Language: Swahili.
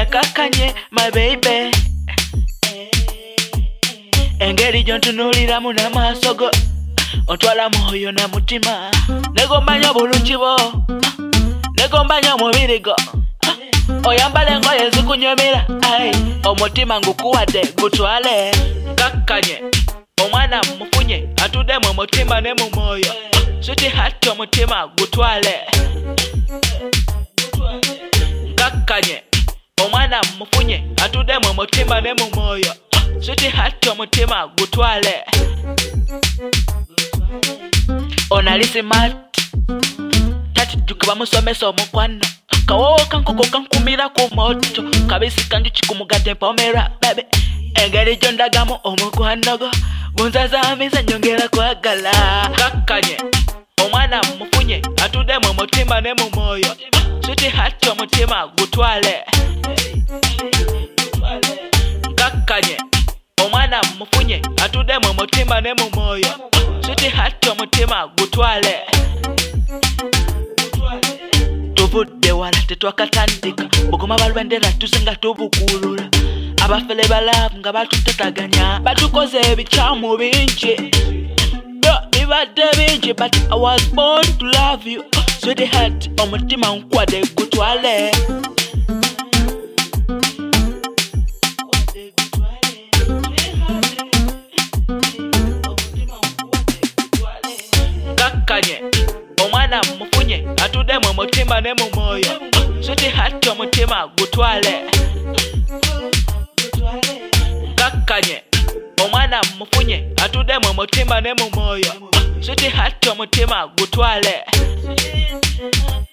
kakanye my baby engeri jontunulira muna masogo otwala moyo na mutima negombanya bulungi bo negombanya mubirigo oyambale ngoye zikunyomera omutima ngukuwadde gutwale kakanye omwana mufunye atude mu mutima ne mu moyo sweet heart omutima gutwale kakanye omwana mufunye atude mu mutima ne mu moyo sweet heart omutima gutwale onalisi mat tati jukuba musomesa omukwano kawowo kankoko kankumira ku moto kabisi kanjuki kumugate pomera babe engeri jondagamu omukwanogo bunzazamiza nyongera kwagala kakanye omwana mufunye atude mu mutima ne mu moyo sweet heart omutima gutwale kakanye omwana mufunye atude mu mutima ne mu moyo sweet heart omutima gutwale tuvudde wala tetwakatandika bugoma balwendera tusinga tubukulula abafele balavu nga batutataganya batukoze ebikyamu bingi bibadde bingi but I was born to love you sweet heart omutima nkwade gutwale kakanye omwana mufunye atude mu mutima ne mu moyo sweet heart omutima gutwale kakanye omwana mufunye atude mu mutima ne mu moyo sweet heart omutima gutwale